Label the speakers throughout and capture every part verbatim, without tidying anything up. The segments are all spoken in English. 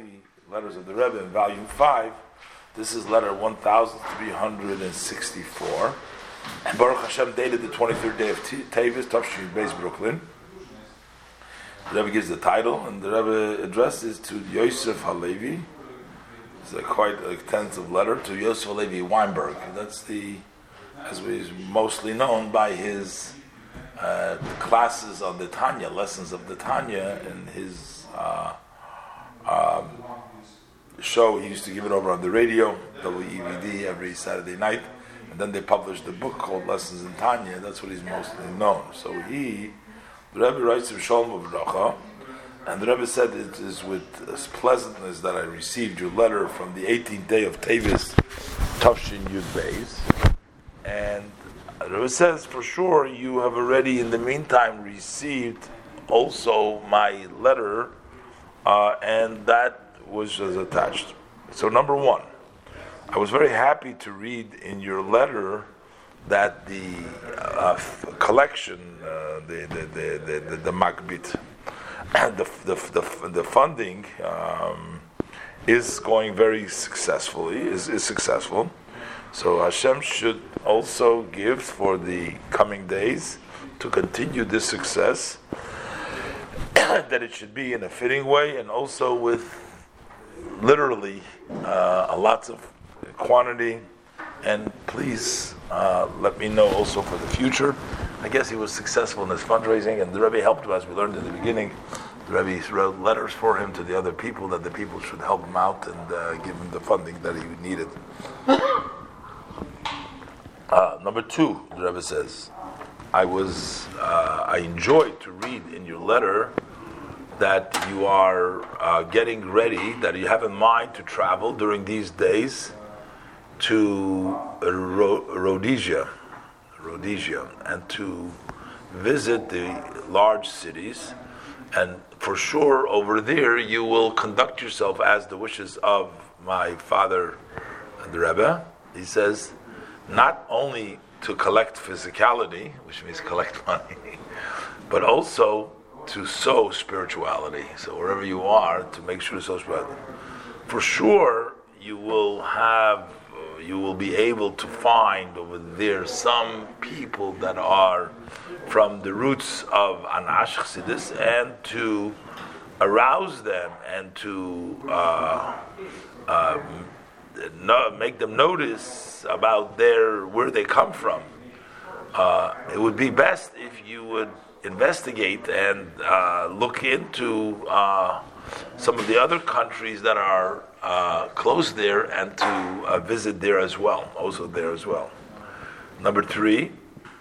Speaker 1: Daily Letters of the Rebbe in Volume five. This is letter one thousand three hundred sixty-four. And Baruch Hashem dated the twenty-third day of Tevis, Tafshin Beis, Brooklyn. The Rebbe gives the title, and the Rebbe addresses to Yosef Halevi. It's a quite extensive letter to Yosef Halevi Weinberg. That's the, as he's mostly known by his uh, classes on the Tanya, lessons of the Tanya, and his uh, um, show. He used to give it over on the radio, W E V D, every Saturday night. And then they published a book called Lessons in Tanya. That's what he's mostly known. So he, the Rebbe writes of Shalom Uvracha, and the Rebbe said, it is with pleasantness that I received your letter from the eighteenth day of Tevis, Tafshin Yud Beis. And the Rebbe says, for sure, you have already in the meantime received also my letter, uh, and that was just attached. So number one, I was very happy to read in your letter that the uh, f- collection, uh, the the the the, the, the Magbit, and the the the, the funding um, is going very successfully. is is successful. So Hashem should also give for the coming days to continue this success. That it should be in a fitting way, and also with literally uh, a lots of quantity. And please uh, let me know also for the future. I guess he was successful in his fundraising, and the Rebbe helped him, as we learned in the beginning. The Rebbe wrote letters for him to the other people that the people should help him out and uh, give him the funding that he needed. Uh, number two, the Rebbe says, I was uh, I enjoyed to read in your letter that you are uh, getting ready, that you have in mind to travel during these days to Ro- Rhodesia, Rhodesia, and to visit the large cities. And for sure, over there, you will conduct yourself as the wishes of my father, the Rebbe. He says, not only to collect physicality, which means collect money, but also to sow spirituality. So wherever you are, to make sure to sow spirituality. For sure, you will have, you will be able to find over there some people that are from the roots of Anash Chassidus, and to arouse them and to uh, uh, no, make them notice about their where they come from. Uh, it would be best if you would investigate and uh, look into uh, some of the other countries that are uh, close there, and to uh, visit there as well, also there as well. Number three,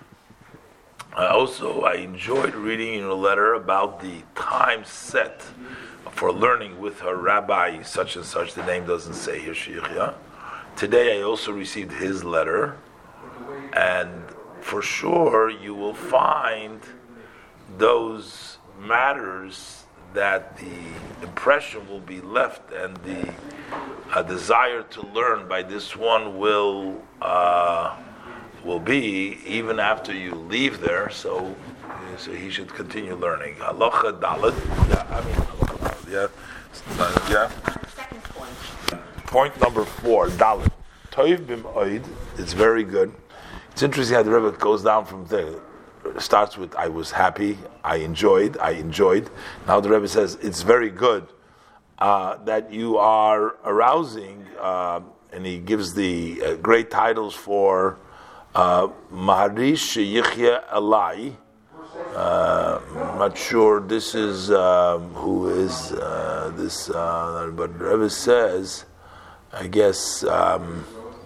Speaker 1: uh, also I enjoyed reading in your letter about the time set for learning with a rabbi such and such. The name doesn't say here, Sheikhya. Today I also received his letter, and for sure you will find those matters that the impression will be left, and the uh, desire to learn by this one will uh, will be even after you leave there. So, so he should continue learning. Halacha Dalet. Yeah, I mean, halacha Dalet. Yeah, yeah.
Speaker 2: Second point.
Speaker 1: Point number four, Dalet. Toiv b'moed. It's very good. It's interesting how the Rebbe goes down from there. Starts with I was happy, I enjoyed, I enjoyed. Now the Rebbe says it's very good uh, that you are arousing, uh, and he gives the uh, great titles for uh, Maharish Yichya Alai. Uh, I'm not sure this is um, who is uh, this, uh, but the Rebbe says, I guess. Um,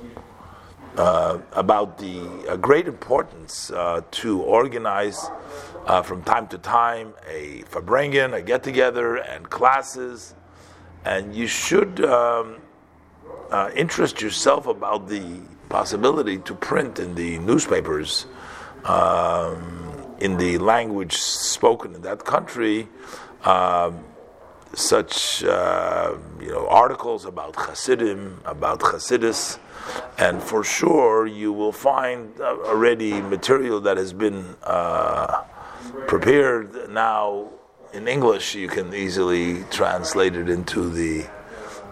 Speaker 1: Uh, about the uh, great importance uh, to organize uh, from time to time a farbrengen, a get-together, and classes, and you should um, uh, interest yourself about the possibility to print in the newspapers, um, in the language spoken in that country, um, such uh, you know articles about Hasidim, about Hasidus. And for sure, you will find uh, already material that has been uh, prepared now in English. You can easily translate it into the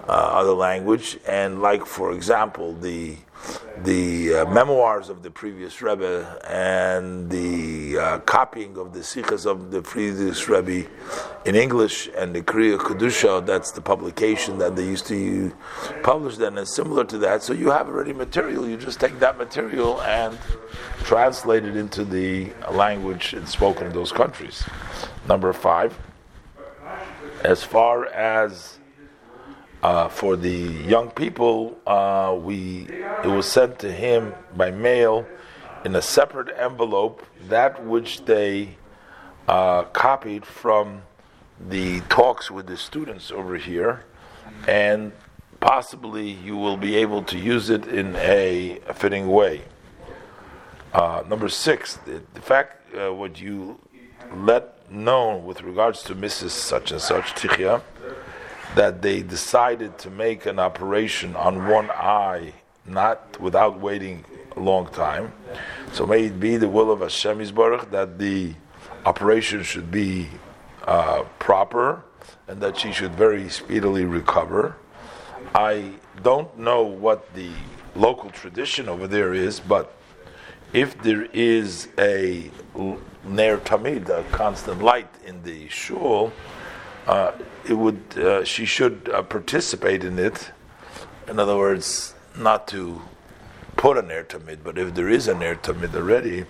Speaker 1: uh, other language, and like for example the the uh, memoirs of the previous Rebbe and the uh, copying of the Sichas of the previous Rebbe in English, and the Kriya Kedusha, that's the publication that they used to publish then, and similar to that. So you have already material, you just take that material and translate it into the language spoken in those countries. Number five, as far as Uh, for the young people, uh, we it was sent to him by mail in a separate envelope, that which they uh, copied from the talks with the students over here, and possibly you will be able to use it in a, a fitting way. Uh, number six, the, the fact uh, what you let known with regards to Missus Such and Such Tichya, that they decided to make an operation on one eye, not without waiting a long time. So may it be the will of Hashem Yisbarach that the operation should be uh, proper and that she should very speedily recover. I don't know what the local tradition over there is, but if there is a ner tamid, a constant light in the shul, Uh, it would. Uh, she should uh, participate in it. In other words, not to put a ner tamid, but if there is a ner tamid already,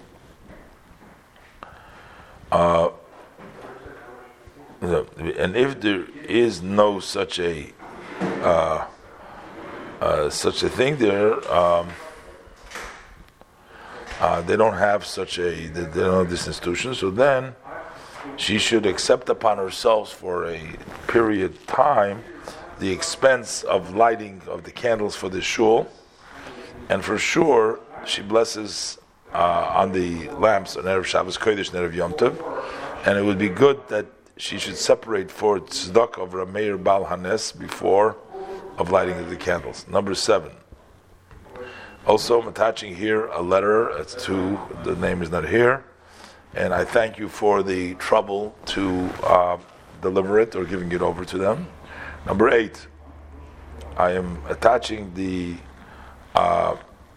Speaker 1: uh, and if there is no such a uh, uh, such a thing there, um, uh, they don't have such a. They don't have this institution. So then, she should accept upon herself for a period of time the expense of lighting of the candles for the shul, and for sure she blesses uh, on the lamps on Erev Shabbos Kodesh and Erev Yom Tov, and it would be good that she should separate for tzedakah of Rameir Bal Hanes before of lighting of the candles. Number seven. Also, I'm attaching here a letter. It's to the name is not here. And I thank you for the trouble to uh, deliver it or giving it over to them. Number eight, I am attaching the uh,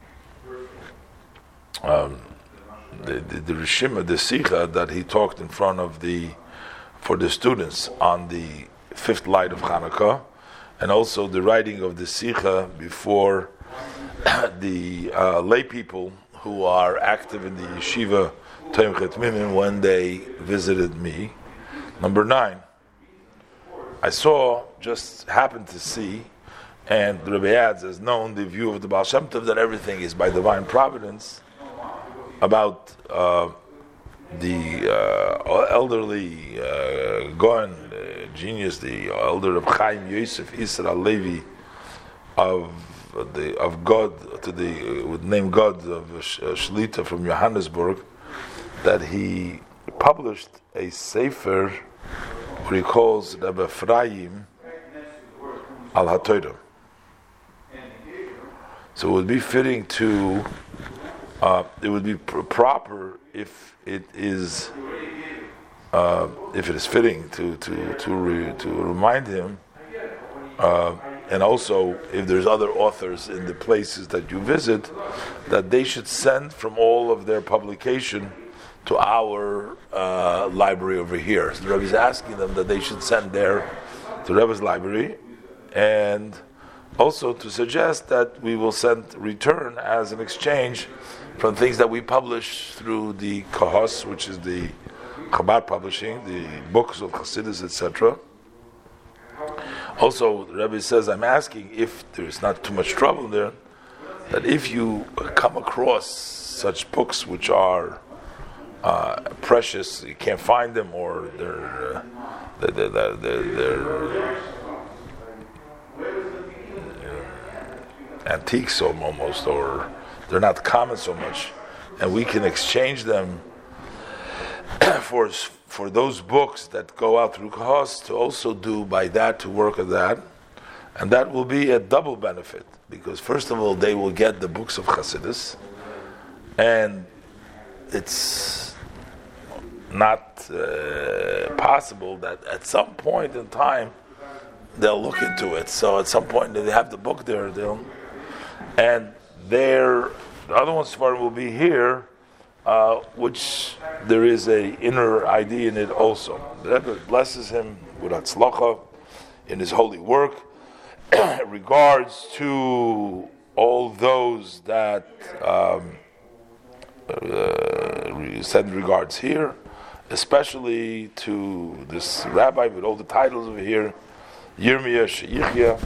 Speaker 1: um, the, the, the Rishima, the Sikha that he talked in front of the for the students on the fifth light of Hanukkah, and also the writing of the Sikha before the uh, lay people who are active in the yeshiva when they visited me. Number nine, I saw, just happened to see, and the Rebbe adds as known the view of the Baal Shem Tov that everything is by divine providence, about uh, the uh, elderly uh, Gaon, uh, genius, the elder of Chaim Yosef Israel Levi of the of God to the uh, with name God of uh, Shlita from Johannesburg, that he published a sefer, what he calls Rebbe Ephraim al HaTorah. So it would be fitting to, uh, it would be pr- proper if it is, uh, if it is fitting to to to re, to remind him, uh, and also if there's other authors in the places that you visit, that they should send from all of their publication to our uh, library over here. So the Rebbe is asking them that they should send there to Rebbe's library, and also to suggest that we will send return as an exchange from things that we publish through the Kahos, which is the Chabad publishing, the books of Chassidus, et cetera. Also, the Rebbe says, I'm asking if there's not too much trouble there, that if you come across such books which are Uh, precious, you can't find them, or they're uh, they're, they're, they're, they're uh, antiques almost, or they're not common so much, and we can exchange them for for those books that go out through Kahos to also do by that to work at that, and that will be a double benefit, because first of all they will get the books of Chassidus, and it's not uh, possible that at some point in time they'll look into it. So at some point they have the book there, they'll and there the other one Sfarim will be here, uh, which there is a inner idea in it also. The Rebbe blesses him with Hatzlacha in his holy work. Regards to all those that um, uh, send regards here, especially to this rabbi with all the titles over here, Yirmiyah, She'yirmiyah.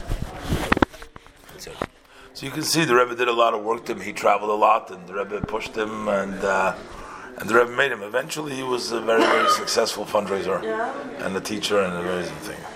Speaker 1: So you can see the Rebbe did a lot of work to him. He traveled a lot, and the Rebbe pushed him, and uh, and the Rebbe made him. Eventually, he was a very, very successful fundraiser and a teacher and a very thing.